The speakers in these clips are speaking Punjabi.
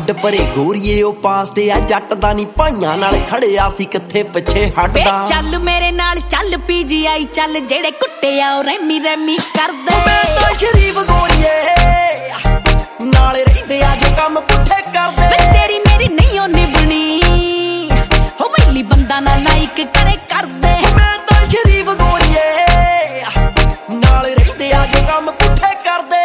ਛੱਡ ਪਰੇ ਗੋਰੀਏ ਉਹ ਪਾਸ ਤੇ ਆ ਜੱਟ ਦਾ ਨੀ ਭਾਈਆਂ ਨਾਲ ਖੜਿਆ ਸੀ ਕਿੱਥੇ ਪਿੱਛੇ ਹਟਦਾ ਚੱਲ ਮੇਰੇ ਨਾਲ ਚੱਲ PGI ਚੱਲ ਜਿਹੜੇ ਕੁੱਟੇ ਆ ਉਹ ਰੈਮੀ ਕਰਦੇ ਮੈਂ ਤਾਂ ਸ਼ਰੀਫ ਗੋਰੀਏ ਨਾਲੇ ਰਹਿੰਦੇ ਆ ਜੋ ਕੰਮ ਪੁੱਠੇ ਕਰਦੇ ਵੇ ਤੇਰੀ ਮੇਰੀ ਨਹੀਂ ਉਹ ਨਿਭਣੀ ਹੋ ਵੈਲੀ ਬੰਦਾ ਨਾ ਲਾਈਕ ਕਰੇ ਕਰਦੇ ਮੈਂ ਤਾਂ ਸ਼ਰੀਫ ਗੋਰੀਏ ਨਾਲੇ ਰਹਿੰਦੇ ਆ ਜੋ ਕੰਮ ਪੁੱਠੇ ਕਰਦੇ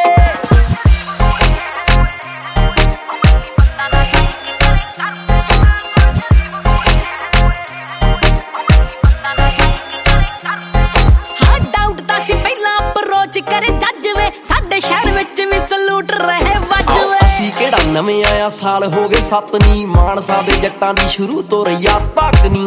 करे जज वे साडे शहर विच भी सलूट रहे वजवे ਅਸੀਂ ਕਿਹੜਾ ਨਵੇਂ ਆਇਆ ਸਾਲ ਹੋ ਗਏ 7 ਨੀ ਮਾਨਸਾ ਦੇ ਜੱਟਾਂ ਦੀ ਸ਼ੁਰੂ ਤੋਂ ਰਈਆ ਤੱਕ ਨੀ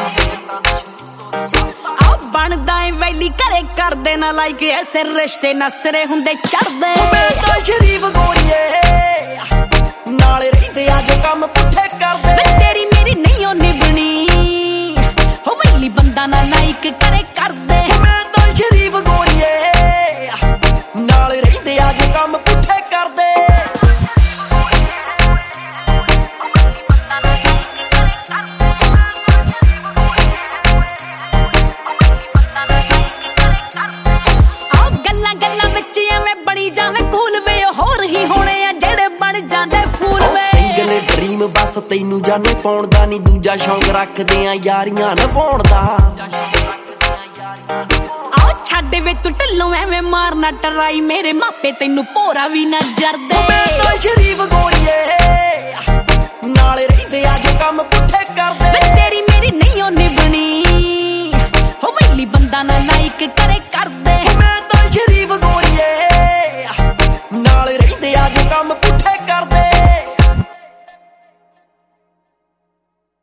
ਆ ਬਣਦਾ ਏ ਵੈਲੀ ਘਰੇ ਕਰਦੇ ਨਾ ਲਾਈਕ ਐਸੇ ਰਿਸ਼ਤੇ ਨਸਰੇ ਹੁੰਦੇ ਚੜਦੇ ਮੈਂ ਤਾਂ ਸ਼ਰੀਫ ਗੋਰੀਏ ਨਾਲੇ ਰਹਿੰਦੇ ਆ ਜੋ ਕੰਮ ਪੁੱਠੇ ਕਰਦੇ ਵੇ ਤੇਰੀ ਮੇਰੀ ਨਹੀਂ ਉਹ ਨਿਭਣੀ ਹੋ ਵੈਲੀ ਬੰਦਾ ਨਾ ਲਾਈਕ ਕਰੇ ਕਰਦੇ ਮੈਂ ਤਾਂ ਸ਼ਰੀਫ ਗੋਰੀਏ ਨਾਲੇ ਰਹਿੰਦੇ ਆ ਜੋ ਕੰਮ ਪੁੱਠੇ ਕਰਦੇ ਆਹ ਗੱਲਾਂ ਵਿੱਚ ਐਵੇਂ ਬਣੀ ਜਾਵੇਂ ਕੂਲ ਵੇ ਹੋਰ ਹੀ ਹੋਣੇ ਆ ਜਿਹੜੇ ਬਣ ਜਾਂਦੇ ਫੂਲ ਵੇ ਸਿੰਗਲ ਡ੍ਰੀਮ ਬਸ ਤੈਨੂੰ ਜਾਣੇ ਪਾਉਣ ਦਾ ਨੀ ਦੂਜਾ ਸ਼ੌਂਕ ਰੱਖਦੇ ਆ ਯਾਰੀਆਂ ਨਿਭਾਉਣ ਦਾ ਛੱਡ ਵੇ ਤੂੰ ਢਿੱਲੋਂ ਐਵੇਂ ਮਾਰਨਾ ਟਰਾਈ ਮੇਰੇ ਮਾਪੇ ਤੈਨੂੰ ਭੋਰਾ ਵੀ ਨਾ ਜਰਦੇ ਮੈਂ ਤਾਂ ਸ਼ਰੀਫ ਗੋਰੀਏ